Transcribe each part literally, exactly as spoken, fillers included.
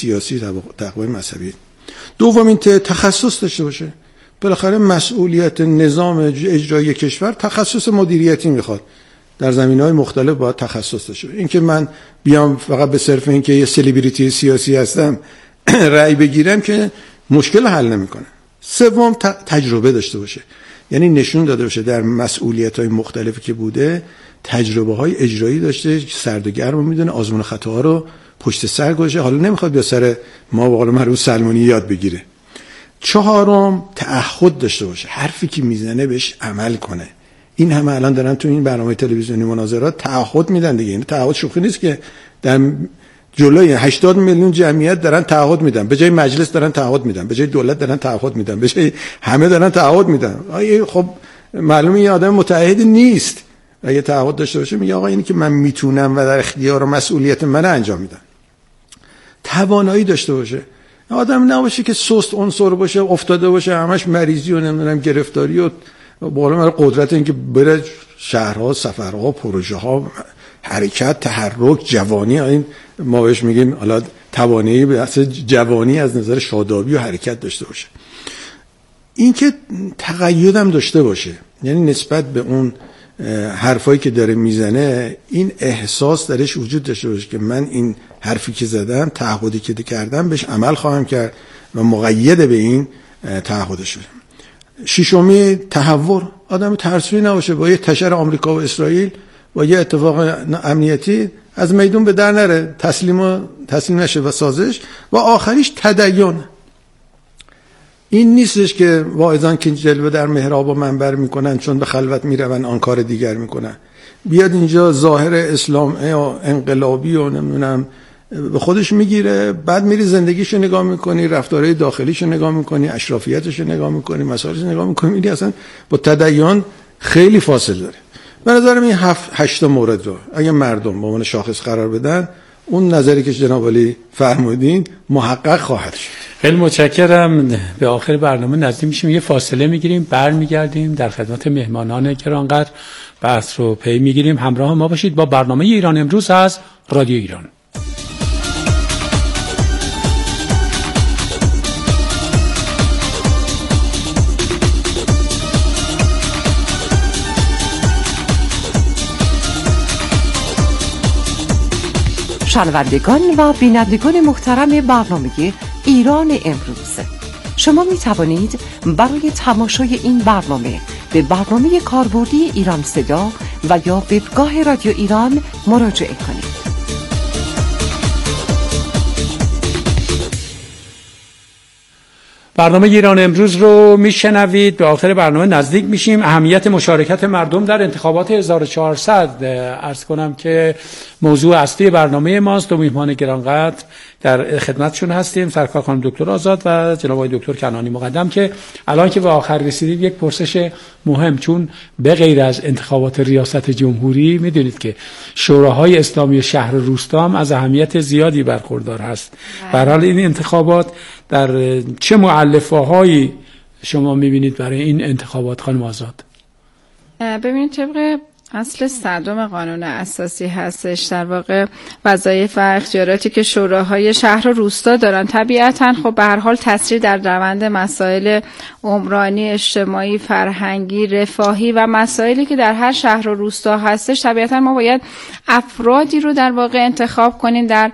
سیاسی، تقوای مذهبی. دومین تخصص داشته باشه. بالاخره مسئولیت نظام اجرایی کشور تخصص مدیریتی میخواد. در زمینه‌های مختلف باید تخصص داشته باشه. این که من بیام فقط به صرف این که یه سلبریتی سیاسی هستم رأی بگیرم که مشکل حل نمیکنه. سوم تجربه داشته باشه. یعنی نشون داده باشه در مسئولیت‌های مختلفی که بوده تجربه‌های اجرایی داشته، سرد و گرم میدونه، آزمون خطاها رو پشت سر گذاشته، حالا نمیخواد بیا سر ما به قول معروف سلمانی یاد بگیره. چهارم تعهد داشته باشه، حرفی که میزنه بهش عمل کنه. این همه الان دارن تو این برنامه تلویزیونی مناظرات تعهد میدن دیگه. این تعهد شوخی نیست که در جلوی هشتاد میلیون جمعیت دارن تعهد میدن، به جای مجلس دارن تعهد میدن، به جای دولت دارن تعهد میدن، به جای همه دارن تعهد میدن. آیه خب معلومه این آدم متعهد نیست. اگه تعهد داشته باشه میگه آقا اینی که من میتونم و در اختیار و مسئولیت منه انجام میدم. توانایی داشته باشه. آدم نباشه که سست عنصر باشه، افتاده باشه همش مریضی و نمیدونم گرفتاری و بالا قدرت این که بره شهرها، سفرها، پروژه ها، حرکت، تحرک، جوانی، این ما بهش میگیم حالا توانایی به اصل جوانی از نظر شادابی و حرکت داشته باشه. این که تقیدم داشته باشه، یعنی نسبت به اون حرفایی که داره میزنه این احساس درش وجود داشته باشه که من این حرفی که زدم، تعهدی که کردم بهش عمل خواهم کرد و مقید به این تعهدش شدم. ششمی تحور، آدم ترسوی نباشه با یه تشر آمریکا و اسرائیل با یه اتفاق امنیتی از میدون به در نره، تسلیم و تسلیم نشه و سازش. و آخریش تدین. این نیستش که واعظان که جلوه در محراب و منبر میکنن چون به خلوت میرون آن کار دیگر میکنن، بیاد اینجا ظاهر اسلام و انقلابی و نمیدونم به خودش میگیره، بعد میری زندگیشو نگاه میکنی، رفتارهای داخلیشو نگاه میکنی، اشرافیتشو نگاه میکنی، مسائلشو نگاه میکنی، میری اصلا با تدین خیلی فاصله داره. به نظرم این هفت هشت مورد رو اگه مردم به عنوان شاخص قرار بدن، اون نظری که جناب علی فرمودین محقق خواهد شد. خیلی متشکرم. به آخر برنامه نزدیک میشیم، یه فاصله میگیریم، برمیگردیم در خدمت مهمانان گرانقدر بحث رو پی میگیریم. همراه ما باشید با برنامه ایران امروز از رادیو ایران. شنوندگان و بینندگان محترم برنامه ایران امروز، شما می توانید برای تماشای این برنامه به برنامه کاربردی ایران صدا و یا وبگاه رادیو ایران مراجعه کنید. برنامه ایران امروز رو میشنوید. به آخر برنامه نزدیک میشیم. اهمیت مشارکت مردم در انتخابات هزار و چهارصد عرض کنم که موضوع اصلی برنامه ماست. دو میهمان گرانقدر در خدمتشون هستیم، سرکار خانم دکتر آزاد و جناب آقای دکتر کنانی مقدم، که الان که به آخر رسیدیم یک پرسش مهم، چون به غیر از انتخابات ریاست جمهوری میدونید که شوراهای اسلامی شهر و روستا هم از اهمیت زیادی برخوردار هست. به هر حال این انتخابات در چه مؤلفه‌هایی شما میبینید برای این انتخابات خانم آزاد؟ ببینید طبق اصل صدم قانون اساسی هستش در واقع وظایف و اختیاراتی که شوراهای شهر و روستا دارن طبیعتاً خب به هر حال تاثیر در روند مسائل عمرانی، اجتماعی، فرهنگی، رفاهی و مسائلی که در هر شهر و روستا هستش، طبیعتاً ما باید افرادی رو در واقع انتخاب کنیم در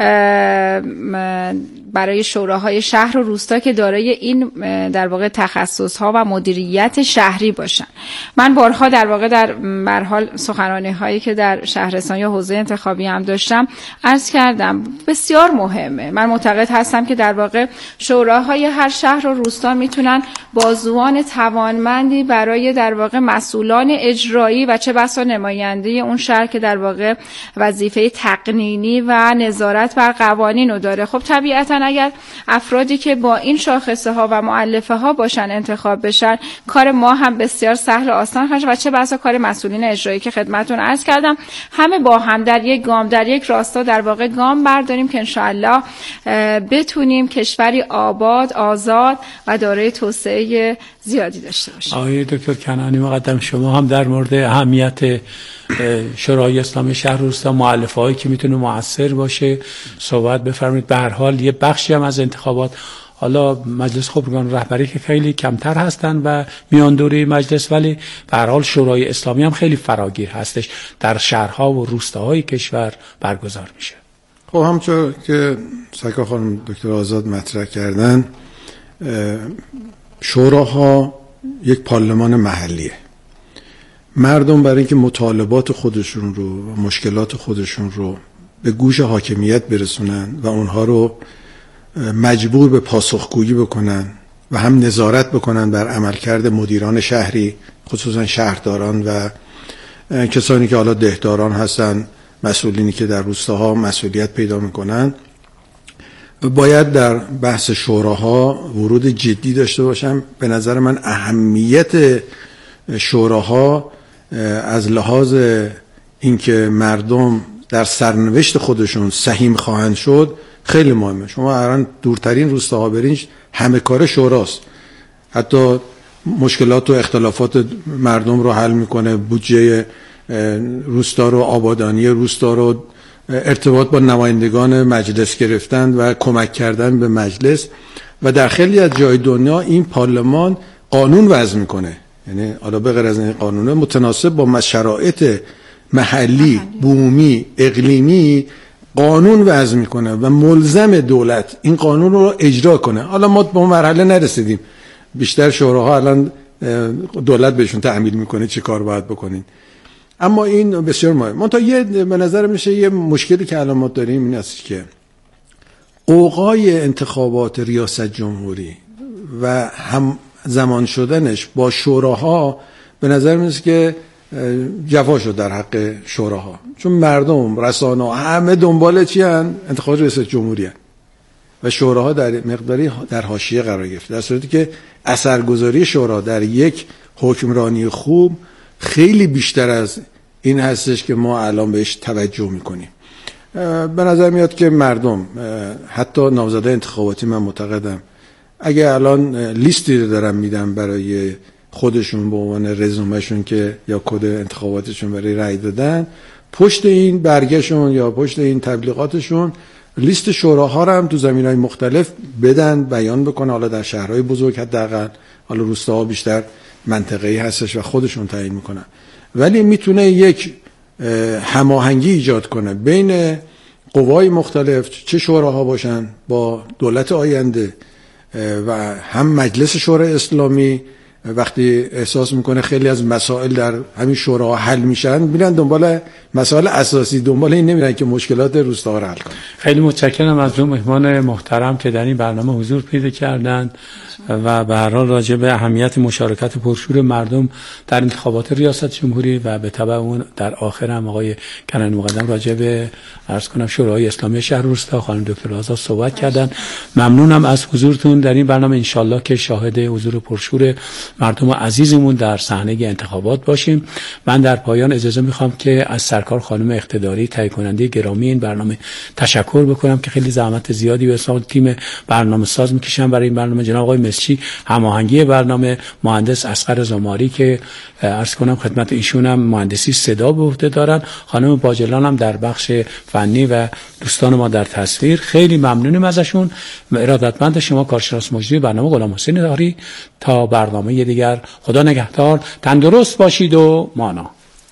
برای شوراهای شهر و روستا که دارای این در واقع تخصص‌ها و مدیریت شهری باشن. من بارها در واقع در هر حال سخنرانی‌هایی که در شهرستان یا حوزه انتخابی هم داشتم عرض کردم بسیار مهمه. من معتقد هستم که در واقع شوراهای هر شهر و روستا میتونن بازوان توانمندی برای در واقع مسئولان اجرایی و چه بسا نماینده اون شهر که در واقع وظیفه تقنینی و نظارت بر قوانین رو داره. خب طبیعتاً من اگر افرادی که با این شاخصه ها و مؤلفه ها باشن انتخاب بشن، کار ما هم بسیار سهل و آسان خواهد و چه بسا کار مسئولین اجرایی که خدمتتون عرض کردم، همه با هم در یک گام، در یک راستا در واقع گام برداریم که انشاءالله بتونیم کشوری آباد، آزاد و دارای توسعه زیادی داشته باشیم. آقای دکتر کنعانی مقدم، شما هم در مورد اهمیت شورای اسلامی شهر روستا، مؤلفه‌هایی که میتونه مؤثر باشه صحبت بفرمایید. به هر حال یه بخشی هم از انتخابات، حالا مجلس خبرگان رهبری که خیلی کمتر هستن و میان دوره مجلس، ولی به هر حال شورای اسلامی هم خیلی فراگیر هستش، در شهرها و روستاهای کشور برگزار میشه. خب همونطور که سرکار خانم دکتر آزاد مطرح کردن، شوراها یک پارلمان محلیه. مردم برای اینکه مطالبات خودشون رو و مشکلات خودشون رو به گوش حاکمیت برسونن و اونها رو مجبور به پاسخگویی بکنن و هم نظارت بکنن بر عملکرد مدیران شهری، خصوصا شهرداران و کسانی که حالا دهداران هستن، مسئولینی که در روستاها مسئولیت پیدا میکنن، باید در بحث شوراها ورود جدی داشته باشم. به نظر من اهمیت شوراها از لحاظ اینکه مردم در سرنوشت خودشون سهیم خواهند شد خیلی مهمه. شما الان دورترین روستاها برین، همه کار شوراست. حتی مشکلات و اختلافات مردم رو حل میکنه، بودجه روستا رو، آبادانی روستا رو، ارتباط با نمایندگان مجلس گرفتن و کمک کردن به مجلس. و در خیلی از جای دنیا این پارلمان قانون وضع میکنه، یعنی حالا به غیر از این قانونه متناسب با شرایط محلی، بومی، اقلیمی قانون وضع میکنه و ملزم دولت این قانون رو اجرا کنه. حالا ما به اون مرحله نرسیدیم، بیشتر شوراها الان دولت بهشون تعمیل میکنه چه کار باید بکنین، اما این بسیار مهمه. منتها یه به نظر میشه یه مشکلی که الان ما داریم این است که قوقای انتخابات ریاست جمهوری و هم زمان شدنش با شوراها به نظر میاد که جفا شد در حق شوراها، چون مردم، رسانه همه دنبال چی هن؟ انتخابات ریاست جمهوری هن و شوراها در مقداری در حاشیه قرار گرفت، در صورتی که اثرگذاری شورا در یک حکمرانی خوب خیلی بیشتر از این هستش که ما الان بهش توجه میکنیم. به نظر میاد که مردم، حتی نامزدای انتخاباتی، من معتقدم اگه الان لیستی رو دارن میدن برای خودشون به عنوان رزومهشون که یا کد انتخاباتشون برای رأی دادن، پشت این برگشون یا پشت این تبلیغاتشون لیست شوراها رو هم تو زمینهای مختلف بدن، بیان بکنن. حالا در شهرهای بزرگ حداقل، حالا روستاها بیشتر منطقه‌ای هستش و خودشون تعیین میکنن، ولی میتونه یک هماهنگی ایجاد کنه بین قوای مختلف، چه شوراها باشن با دولت آینده و هم مجلس شورای اسلامی. وقتی احساس میکنه خیلی از مسائل در همین شوراها حل میشن، میرن دنبال مسائل اساسی، دنبال این نمیرن که مشکلات روستاها رو حل کنن. خیلی متشکرم از اون مهمان محترم که در این برنامه حضور پیدا کردند و به هر حال راجع به اهمیت مشارکت پرشور مردم در انتخابات ریاست جمهوری و به تبع اون در آخر هم آقای کنعانی مقدم راجع به عرض کنم شورای اسلامی شهر روستا خانم دکتر آزاد صحبت کردن. ممنونم از حضورتون در این برنامه. انشالله که شاهد حضور پرشور مردم عزیزمون در صحنه انتخابات باشیم. من در پایان اجازه میخوام که از سرکار خانم اقتداری تهیه کننده گرامی این برنامه تشکر بکنم که خیلی زحمت زیادی به حساب تیم برنامه ساز میکشن برای این برنامه، جناب آقای مسچی هماهنگی برنامه، مهندس اصغر زماری که عرض کنم خدمت ایشون هم مهندسی صدا به عهده دارن، خانم باجلان هم در بخش فنی و دوستان ما در تصویر. خیلی ممنونیم ازشون. ارادتمند شما کارشناس مجری برنامه غلام حسین داری. تا برنامه دیگر خدا نگهدار، تندرست باشید و مانا.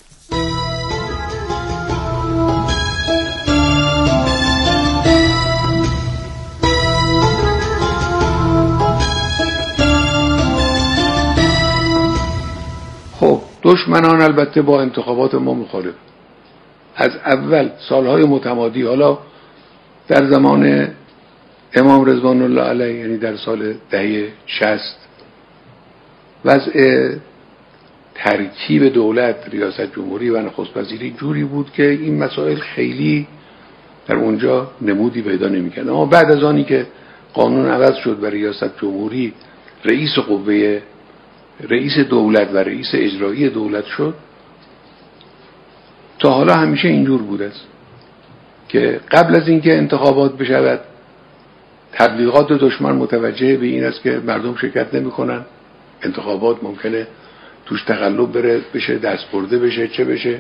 خب دشمنان البته با انتخابات ما مخالف از اول سالهای متمادی، حالا در زمان امام رضوان الله علیه یعنی در سال دهه شصت وضع ترکیب دولت، ریاست جمهوری و نخست وزیری جوری بود که این مسائل خیلی در اونجا نمودی پیدا نمی‌کرد. اما بعد از آنی که قانون عوض شد و ریاست جمهوری رئیس قوه رئیس دولت و رئیس اجرایی دولت شد، تا حالا همیشه اینجور بوده است که قبل از اینکه انتخابات بشود تبلیغات دشمن متوجه به این است که مردم شرکت نمی کنن، انتخابات ممکنه توش تقلب بره بشه، دست برده بشه، چه بشه،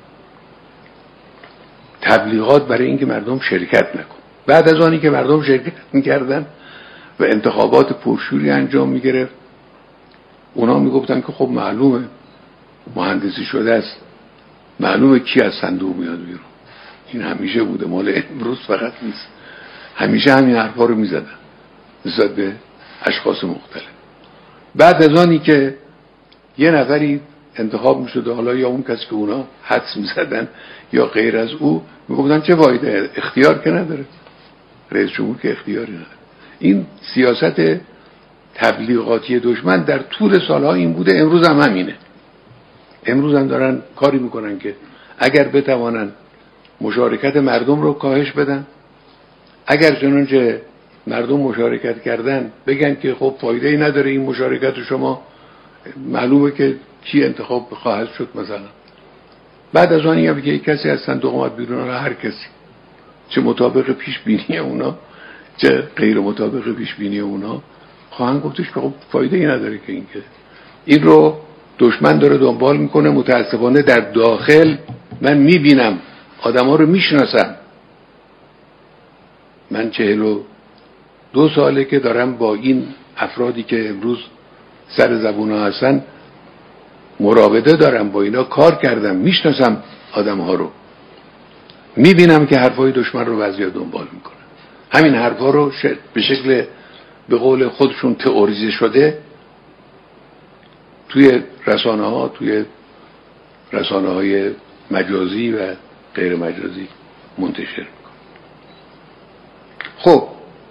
تبلیغات برای اینکه مردم شرکت نکن. بعد از آنی که مردم شرکت میکردن و انتخابات پرشوری انجام میگرفت، اونا میگفتن که خب معلومه مهندسی شده است، معلومه کی از صندوق میاد بیرون. این همیشه بوده، مال امروز فقط نیست، همیشه همین حرفا رو میزدن نسبت به اشخاص مختلف. بعد از آنی که یه نفری انتخاب میشد، حالا یا اون کسی که اونا حدس میزدن یا غیر از او، میگفتن چه فایده، اختیار که نداره، رئیس جمهور که اختیاری نداره. این سیاست تبلیغاتی دشمن در طول سالها این بوده، امروز هم همینه. امروز هم دارن کاری میکنن که اگر بتوانن مشارکت مردم رو کاهش بدن، اگر چنانچه مردم مشارکت کردن بگن که خب فایده ای نداره این مشارکت شما، معلومه که کی انتخاب خواهد شد مثلا. بعد از آن هم که کسی از صندوق اومد بیرون، هر کسی چه مطابق پیش بینی اونا چه غیر مطابق پیش بینی اونا خواهند گفتش که خب فایده ای نداره که این که این رو دشمن داره دنبال میکنه. متاسفانه در داخل من میبینم، آدم ها رو میشناسم، من چهل و دو ساله که دارم با این افرادی که امروز سر زبون ها هستن مراوده دارم، با اینا کار کردم، میشناسم آدم ها رو، میبینم که حرفای دشمن رو بعضیا دنبال میکنن. همین حرفا رو به شکل به قول خودشون تئوریزه شده توی رسانه ها، توی رسانه های مجازی و غیر مجازی منتشر میکنن. خب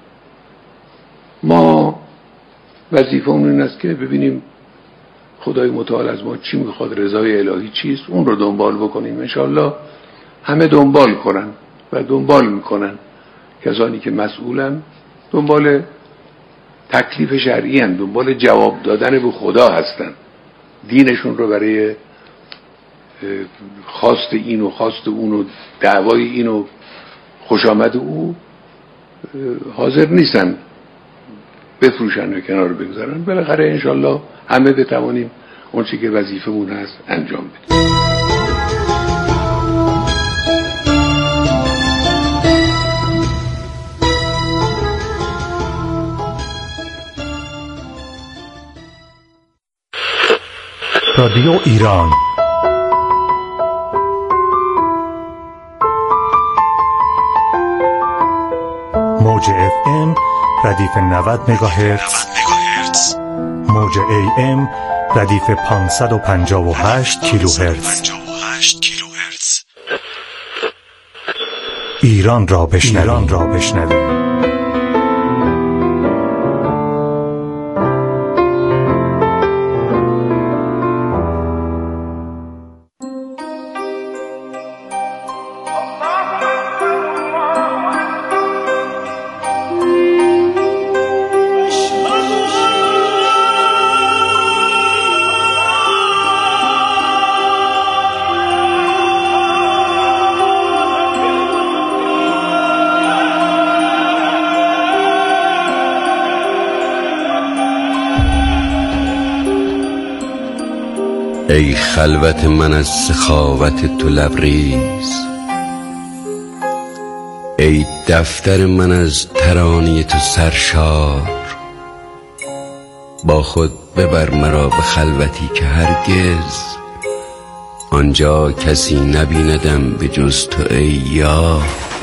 ما وظیفه‌مون این است که ببینیم خدای متعال از ما چی میخواد، رضای الهی چیست، اون رو دنبال بکنیم. انشاءالله همه دنبال کنن و دنبال میکنن، کسانی که مسئولن دنبال تکلیف شرعی هستند، دنبال جواب دادن به خدا هستن، دینشون رو برای خواست این و خواست اون و دعوای این و خوشامد او حاضر نیستن بفروشن و کنار بگذارن. بالاخره انشالله همه بتوانیم اون چی که وظیفمون هست انجام بدیم. رادیو ایران موج اف ام ردیف نود مگاهرتز، موج ای ام ردیف پانصد و پنجاه و هشت کیلوهرتز. ایران را بشنوید، را بشنوید. ای خلوت من از سخاوت تو لبریز، ای دفتر من از ترانه تو سرشار، با خود ببر مرا به خلوتی که هرگز آنجا کسی نبیندم به جز تو ای یار.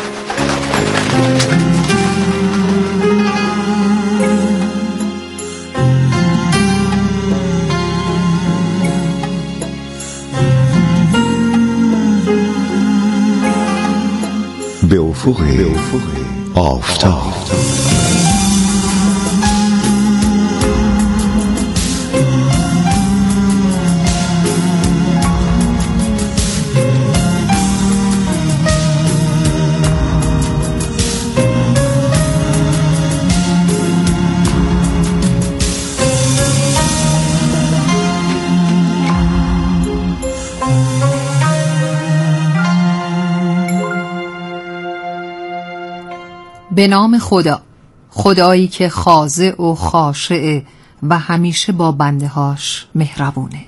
به افق آفتاب. به نام خدا، خدایی که خاضع و خاشع و همیشه با بنده هاش مهربونه.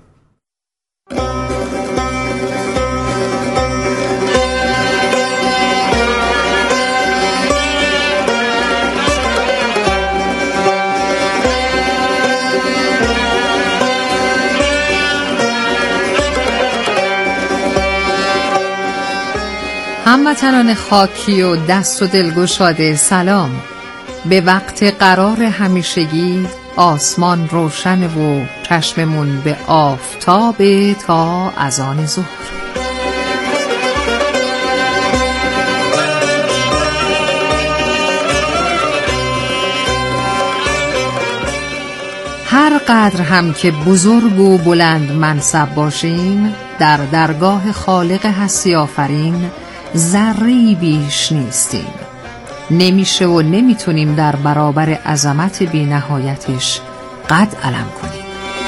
هموطنان خاکی و دست و دلگشاده سلام. به وقت قرار همیشگی آسمان روشن و چشممون به آفتاب تا اذان ظهر. هر قدر هم که بزرگ و بلند منصب باشیم، در درگاه خالق هستی آفرین ذره‌ای بیش نیستیم. نمیشه و نمیتونیم در برابر عظمت بی نهایتش قد علم کنیم.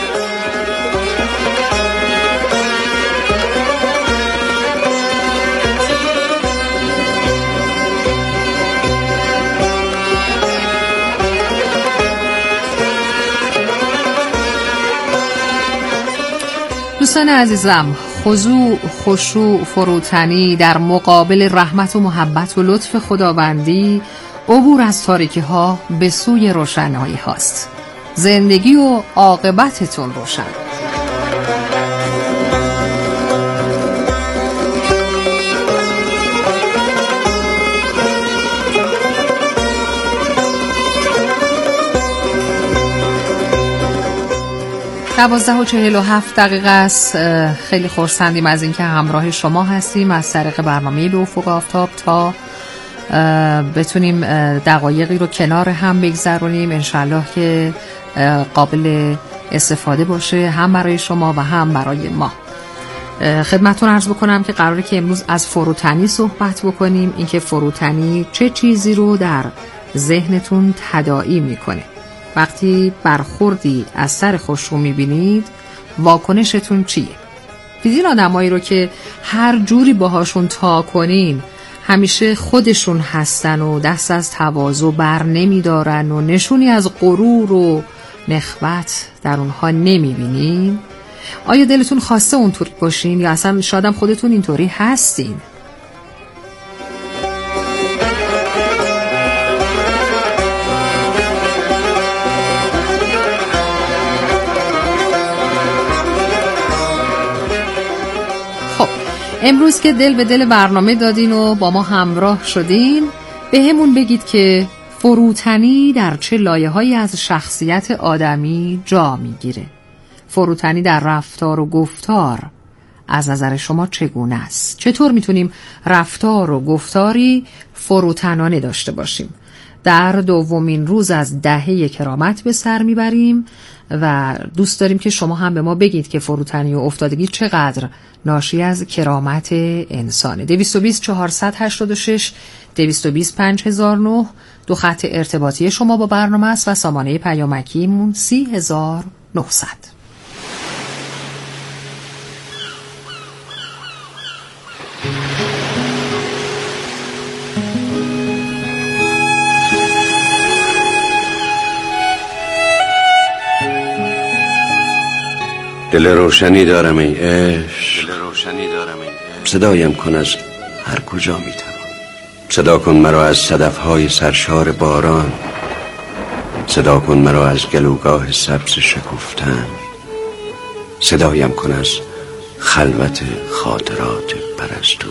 دوستان عزیزم، خضوع، خشوع، فروتنی در مقابل رحمت و محبت و لطف خداوندی، عبور از تاریکی ها به سوی روشنایی هاست. زندگی و عاقبتتون روشن. دوازده و چهل و هفت دقیقه است. خیلی خرسندیم از اینکه همراه شما هستیم از طریق برنامه به افق آفتاب تا بتونیم دقایقی رو کنار هم بگذرونیم. انشالله که قابل استفاده باشه هم برای شما و هم برای ما. خدمتتون عرض بکنم که قراره که امروز از فروتنی صحبت بکنیم. اینکه فروتنی چه چیزی رو در ذهنتون تداعی میکنه. وقتی برخوردی از سر خشوع میبینید واکنشتون چیه؟ دیدین آدمایی رو که هر جوری باهاشون تا کنین همیشه خودشون هستن و دست از تواضع بر نمیدارن و نشونی از غرور و نخوت در اونها نمیبینین؟ آیا دلتون خواسته اونطوری باشین یا اصلا شاید هم خودتون اینطوری هستین؟ امروز که دل به دل برنامه دادین و با ما همراه شدین، به همون بگید که فروتنی در چه لایه‌هایی از شخصیت آدمی جا میگیره. فروتنی در رفتار و گفتار از نظر شما چگونه است؟ چطور میتونیم رفتار و گفتاری فروتنانه داشته باشیم؟ در دومین روز از دهه کرامت به سر میبریم و دوست داریم که شما هم به ما بگید که فروتنی و افتادگی چقدر ناشی از کرامت انسانه. دویست و بیست چهارصد و هشتاد و شش دویست و بیست پنج هزار و نه دو خط ارتباطی شما با برنامه است و سامانه پیامکیمون سی هزار و نهصد. دل روشنی دارم ای عشق، صدایم کن از هر کجا میتوان. صدا کن مرا از صدفهای سرشار باران، صدا کن مرا از گلوگاه سبز شکفتن، صدایم کن از خلوت خاطرات پرستو.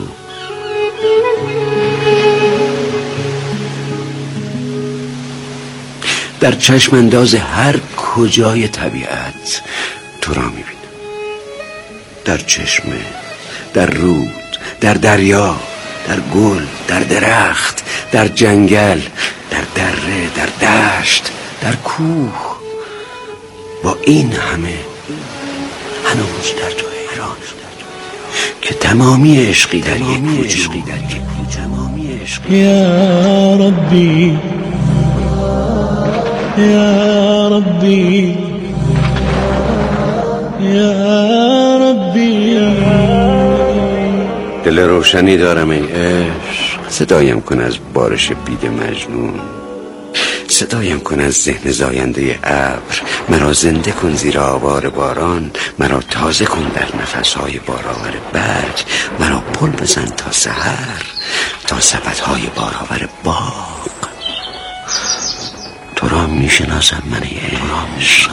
در چشم انداز هر کجای طبیعت تو را میبینم. در چشمه، در رود، در دریا، در گل، در درخت، در جنگل، در دره، در دشت، در کوه. با این همه هنوز در تو حیران که تمامی عشقی در یک وجود. یا ربی یا ربی یا ربی. دل روشنی دارم ای عشق، صدایم کن از بارش بید مجنون، صدایم کن از ذهن زاینده ابر. مرا زنده کن زیر آوار باران، مرا تازه کن در نفسهای بارآور برگ. مرا پل بزن تا سحر، تا سبدهای بارآور باغ. تو را میشناسم من عشق.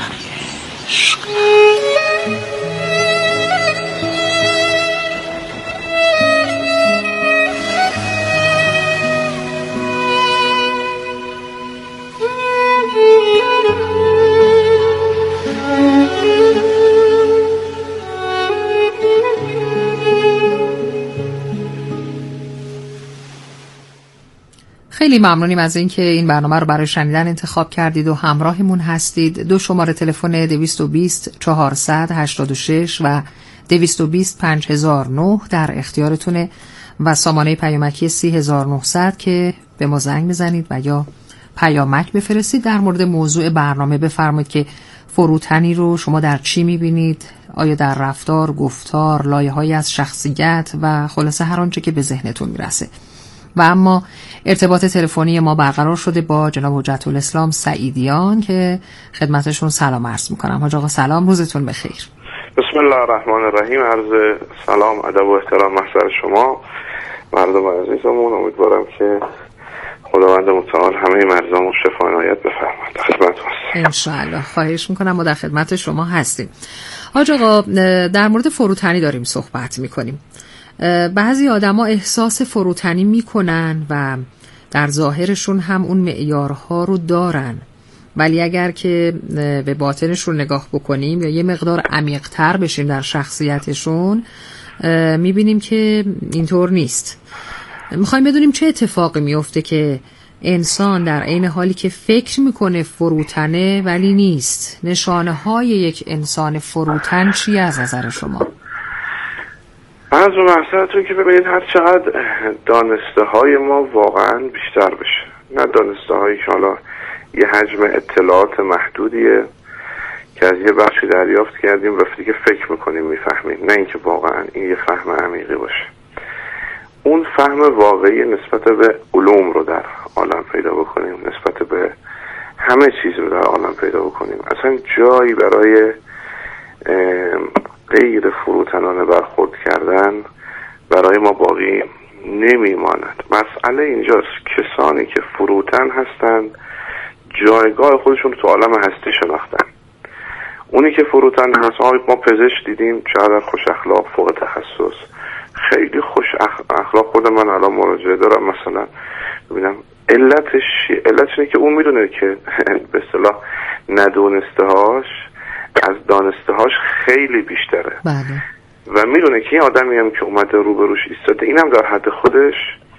خیلی ممنونیم از اینکه این برنامه رو برای شنیدن انتخاب کردید و همراهمون هستید. دو شماره تلفن دویست و بیست چهارصد هشتاد و شش و دویست و بیست پنج هزار و نه در اختیارتونه و سامانه پیامکی سی هزار و نهصد که به ما زنگ بزنید و یا پیامک بفرستید. در مورد موضوع برنامه بفرمایید که فروتنی رو شما در چی میبینید؟ آیا در رفتار، گفتار، لایه‌هایی از شخصیت و خلاصه هر آنچه که به ذهنتون میرسه. و اما ارتباط تلفنی ما برقرار شده با جناب حجت الاسلام سعیدیان که خدمتشون سلام عرض میکنم. حاج آقا سلام، روزتون بخیر. بسم الله الرحمن الرحیم. عرض سلام، ادب و احترام محضر شما مردم عزیزمون. امیدوارم که خداوند متعال همه مردم شفا عنایت بفرماید. خدمت هستم. ان شاء الله. خواهش میکنم، ما در خدمت شما هستیم. حاج آقا در مورد فروتنی داریم صحبت میکنیم. بعضی آدما احساس فروتنی میکنن و در ظاهرشون هم اون معیارها رو دارن، ولی اگر که به باطنشون نگاه بکنیم یا یه مقدار عمیق‌تر بشیم در شخصیتشون میبینیم که اینطور نیست. میخوایم بدونیم چه اتفاقی میفته که انسان در عین حالی که فکر میکنه فروتنه ولی نیست. نشانه های یک انسان فروتن چی از نظر شما؟ از محصولتون که ببینید هر چقدر دانسته های ما واقعا بیشتر بشه، نه دانسته هایی که حالا یه حجم اطلاعات محدودیه که از یه بخشی دریافت کردیم و دیگه فکر میکنیم میفهمیم، نه اینکه واقعا این یه فهم عمیقی باشه. اون فهم واقعی نسبت به علوم رو در عالم پیدا بکنیم، نسبت به همه چیز رو در عالم پیدا بکنیم. اصلا جایی برای غیر فروتنانه برخورد کردن برای ما باقی نمیماند. مسئله اینجاست کسانی که فروتن هستند جایگاه خودشون رو تو عالم هستی شناختن. اونی که فروتن هست، ما پزشک دیدیم چقدر خوش اخلاق، فوق تخصص، خیلی خوش اخلاق. خود من الان مراجعه دارم مثلا ببینم علتش علتش اینه که اون میدونه که به اصطلاح ندونسته هاش از دانسته هاش خیلی بیشتره. بله. و میدونه که این آدمی هم که اومده روبروش ایستاده این هم در حد خودش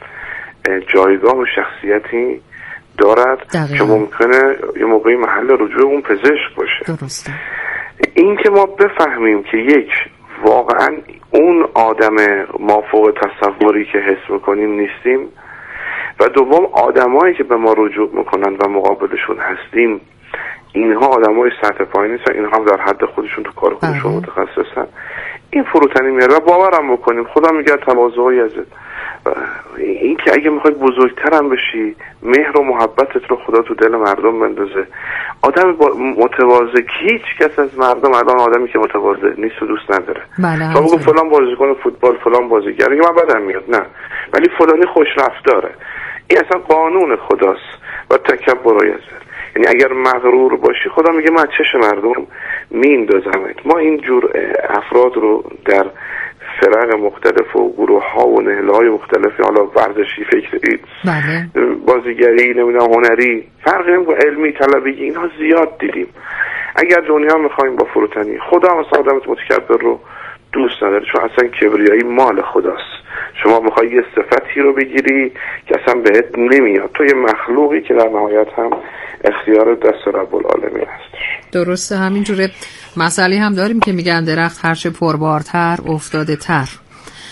جایگاه و شخصیتی دارد دقیقا. که ممکنه یه موقعی محل رجوع اون پزشک باشه. درسته. این که ما بفهمیم که یک واقعا اون آدم ما فوق تصوری که حس میکنیم نیستیم، و دوم آدمایی که به ما رجوع میکنن و مقابلشون هستیم اینها آدمای سطح پایینی هستن، اینها هم در حد خودشون تو کار خودشون متخصصن. این فروتنی میاره و باورم بکنیم خدا میگه تواضعی ازت. این که اگه میخوای بزرگترم بشی مهر و محبتت رو خدا تو دل مردم بندازه. آدم متواضع هیچ کس از مردم الان آدمی که متواضع نیست و دوست نداره. تا بگو فلان بازیکن فوتبال فلان بازیگر میگه من بدم میاد، نه ولی فلانی خوش رفتاره. این اصلا قانون خداست و تکبر ازت. یعنی اگر مغرور باشی خدا میگه من چش مردم میندازمت. ما این جور افراد رو در فرق مختلف و گروه ها و نهله های مختلفی، حالا ورزشی، فکری، بله. بازیگری، نمیدونم هنری، فرقی نمیکنه، علمی، طلبگی، اینها زیاد دیدیم. اگر دنیا میخوایم با فروتنی، خدا هم اصلا آدمت متکبر رو دوست نداره، چون اصلا کبریایی مال خداست. شما میخوای یه صفتی رو بگیری که اصلا بهت نمیاد، تو یه مخلوقی که در نهایت هم اختیار دست رب العالمین هستش. درسته. همینجوره مسئله هم داریم که میگن درخت هرچه پربارتر افتاده تر.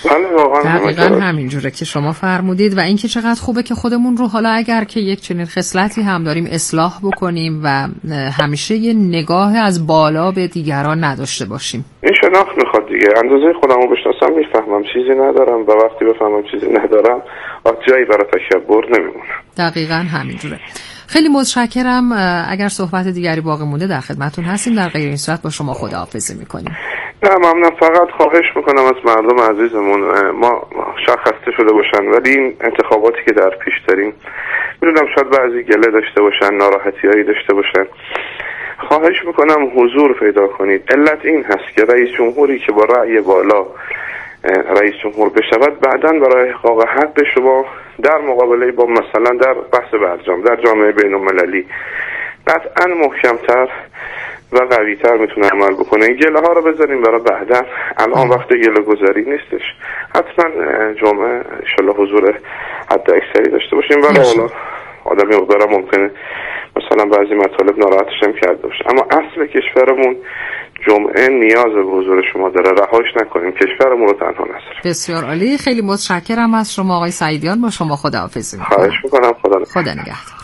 بله واقعا دقیقاً همینجوره که شما فرمودید و اینکه چقدر خوبه که خودمون رو حالا اگر که یک چنین خصلتی هم داریم اصلاح بکنیم و همیشه یه نگاه از بالا به دیگران نداشته باشیم. این شناخت میخواد دیگه. اندازه خودم رو بشناسم میفهمم چیزی ندارم و وقتی بفهمم چیزی ندارم جایی برای تکبر نمیمونه. دقیقاً همینجوره. خیلی متشکرم. اگر صحبت دیگری باقی مونده در خدمتتون هستیم، در غیر این صورت با شما خداحافظی میکنیم. نه ممنون. فقط خواهش میکنم از مردم عزیزمون ما شاید خسته شده باشن ولی این انتخاباتی که در پیش داریم میدونم شاید بعضی گله داشته باشن، ناراحتی هایی داشته باشن، خواهش میکنم حضور پیدا کنید. علت این هست که رئیس جمهوری که با رأی بالا رئیس جمهور بشود بعداً برای احقاق حق شما در مقابله با مثلا در بحث برجام در جامعه بین المللی قطعاً محکمتر و قویتر میتونه عمل بکنه. این گله ها رو بذاریم برای بعدا، الان وقت گله گذاری نیستش. حتما جامعه انشالله حضور حد اکثری داشته باشیم ولی حالا آدمی مقدارم ممکنه مثلا بعضی مطالب ناراحتش هم کرده باشه، اما اصل کشورمون جمعه نیاز به حضور شما داره. رهاش نکنیم، کشورمون رو تنها نذاریم. بسیار عالی. خیلی متشکرم از شما آقای سعیدیان. با شما خداحافظی می‌کنم. خواهش می‌کنم. خدا نگهدار. خدا نگهدار.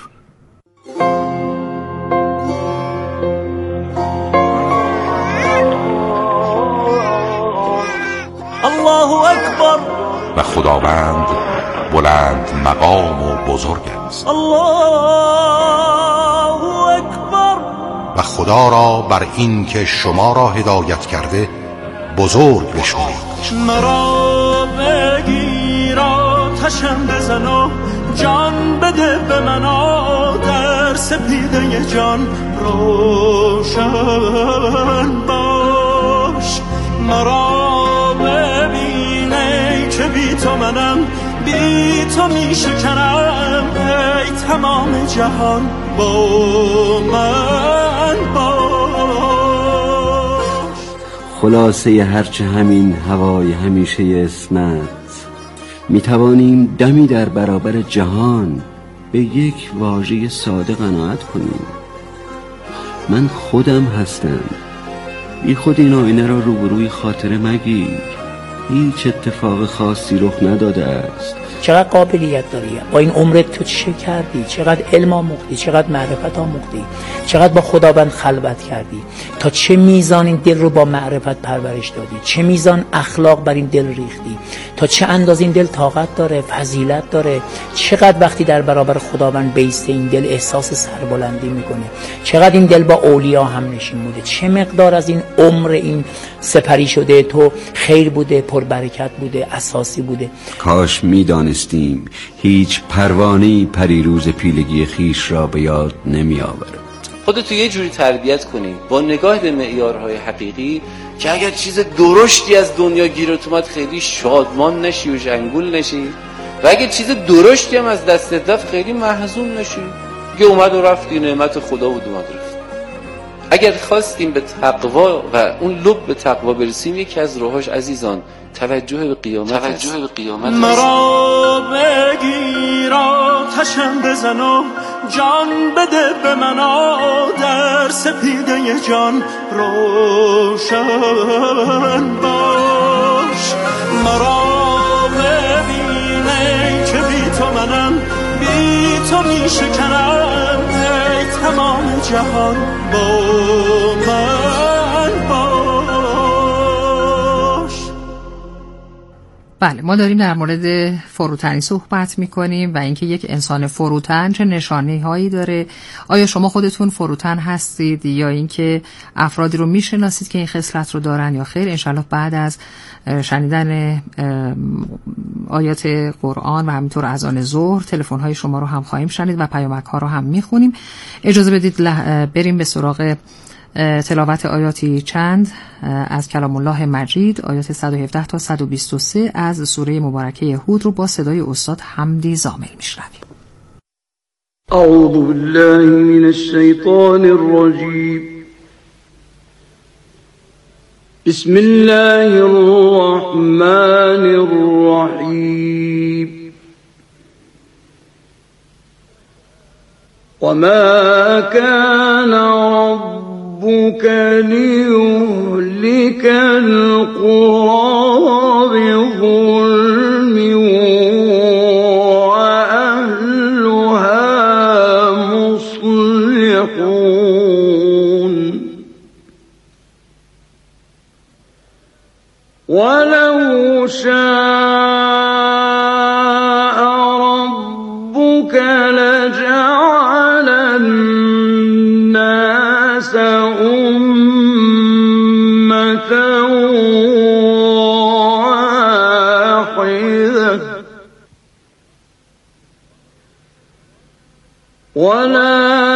الله اکبر. و خداوند بلند مقام و بزرگ است. الله اکبر. و خدا را بر این که شما را هدایت کرده بزرگ بشمرید. مرا بگیر آتشم بزن و جان بده به من در سپیده جان روشن باش. مرا ببینه که بی تو منم بی تو می شکنم ای تمام جهان با من باش. خلاصه هرچه همین هوای همیشه اسمت می توانیم دمی در برابر جهان به یک واژه ساده قناعت کنیم. من خودم هستم. بی خود این آینه را روبروی خاطره مگیر. هیچ اتفاق خاصی رخ نداده است. چقدر قابلیت داری، با این عمرت تو چه کردی، چقدر علم آموختی، چقدر معرفت آموختی، چقدر با خداوند خلوت کردی، تا چه میزان این دل رو با معرفت پرورش دادی، چه میزان اخلاق بر این دل ریختی، تا چه اندازه این دل طاقت داره، فضیلت داره، چقدر وقتی در برابر خداوند بیسته این دل احساس سربلندی میکنه، چقدر این دل با اولیا هم نشین بوده، چه مقدار از این عمر این سپری شده تو خیر بوده، پربرکت بوده، اساسی بوده. کاش میدانستیم هیچ پروانه‌ای پریروز پیلگی خیش را به یاد نمی آورد. خودتو یه جوری تربیت کنی با نگاه به معیارهای حقیقی که اگر چیز درشتی از دنیا گیرت اومد خیلی شادمان نشی و ژنگول نشی و اگر چیز درشتی هم از دستت رفت خیلی محزون نشی که اومد و رفتی، نعمت خدا بود اومد رفت. اگر خواستیم به تقوا و اون لب به تقوا برسیم یکی از راهاش عزیزان توجه به قیامت توجه به قیامت مرا بگیر آتشم بزن و جان بده به من در سپیده جان روشن باش. مرا ببینه که بی تو منم بی تو می شکنم ای تمام جهان با من باش. بله، ما داریم در مورد فروتنی صحبت میکنیم و اینکه یک انسان فروتن چه نشانه هایی داره. آیا شما خودتون فروتن هستید یا اینکه افرادی رو میشناسید که این خصلت رو دارن یا خیر؟ انشالله بعد از شنیدن آیات قرآن و همینطور اذان ظهر تلفن های شما رو هم خواهیم شنید و پیامک ها رو هم میخونیم. اجازه بدید بریم به سراغ تلاوت آیاتی چند از کلام الله مجید، آیات صد و هفده تا صد و بیست و سه از سوره مبارکه هود رو با صدای استاد حمدی زامل میشنویم. اعوذ بالله من الشیطان الرجیم. بسم الله الرحمن الرحیم. وما كان رب ربك ليهلك القرى بظلم وأهلها مصلحون ولو شاء ربك لجعل الناس أمة واحدة ولا